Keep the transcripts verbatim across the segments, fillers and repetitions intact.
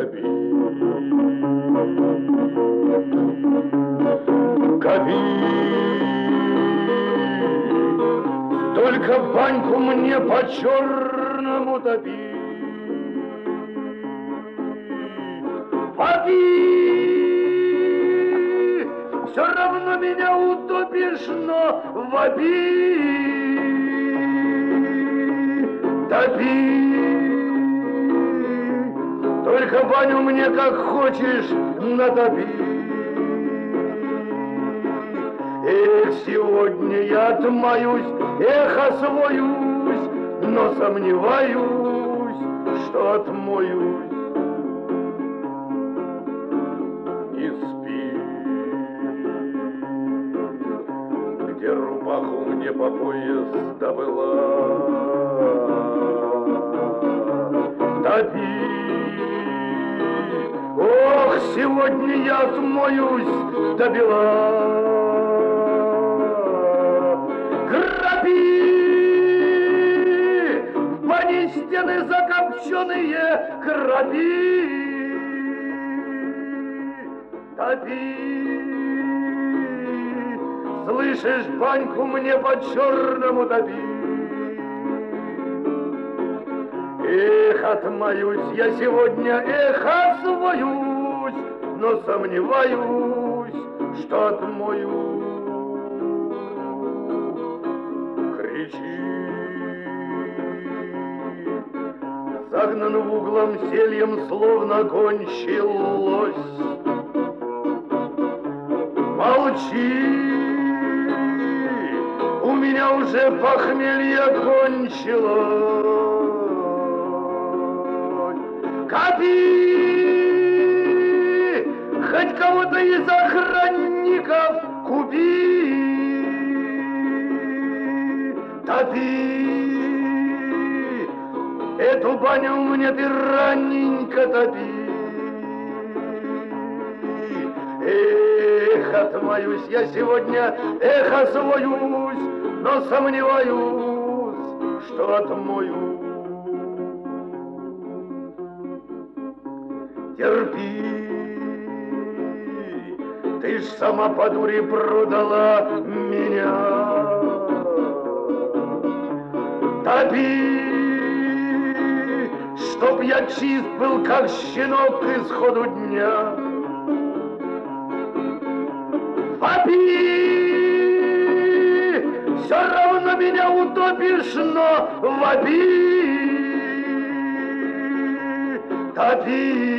копи. Копи. Только баньку мне по-черному топи. Попи! Все равно меня утопишь, но вопи! Топи! Только баню мне как хочешь натопи! Эх, сегодня я отмоюсь, эх, освоюсь, но сомневаюсь, что отмоюсь. И спи, где рубаху мне по пояс добыла. Топи, ох, сегодня я отмоюсь до бела. Граби! В бане стены закопченые, граби! Топи! Слышишь, баньку мне по-черному топи! Эх, отмоюсь я сегодня, эх, освоюсь, но сомневаюсь, что отмоюсь. Кричи, загнан в углом сельем, словно гончий лось. Молчи, у меня уже похмелье кончилось. Копи, хоть кого-то из охранников купи. Топи, эту баню мне ты раненько топи. Эх, отмоюсь я сегодня, эх, освоюсь, но сомневаюсь, что отмою. Терпи, ты ж сама по дуре продала меня. Топи, чтоб я чист был, как щенок к исходу дня. Вопи, все равно меня утопишь, но вопи. Топи,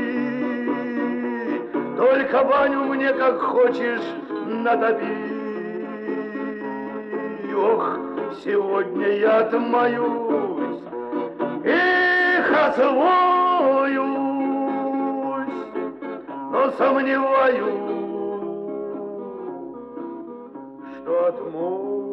только баню мне как хочешь натопи. Ох, сегодня я отмоюсь, эх, освоюсь, но сомневаюсь, что отмоюсь.